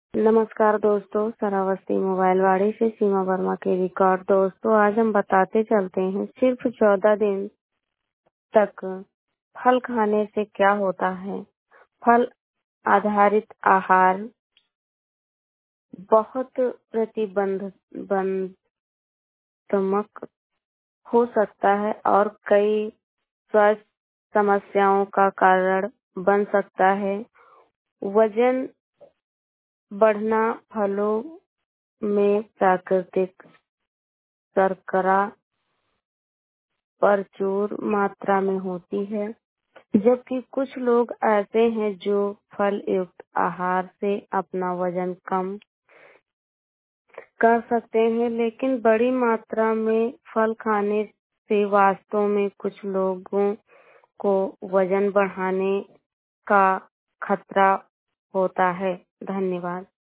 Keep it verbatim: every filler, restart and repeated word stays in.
नमस्कार दोस्तों, सरावस्ती मोबाइल वाड़ी से सीमा वर्मा के रिकॉर्ड। दोस्तों, आज हम बताते चलते हैं सिर्फ चौदह दिन तक फल खाने से क्या होता है। फल आधारित आहार बहुत प्रतिबंधात्मक हो सकता है और कई स्वास्थ्य समस्याओं का कारण बन सकता है। वजन बढ़ना फलों में प्राकृतिक शर्करा प्रचुर मात्रा में होती है, जबकि कुछ लोग ऐसे हैं जो फल युक्त आहार से अपना वजन कम कर सकते हैं, लेकिन बड़ी मात्रा में फल खाने से वास्तव में कुछ लोगों को वजन बढ़ाने का खतरा होता है। धन्यवाद।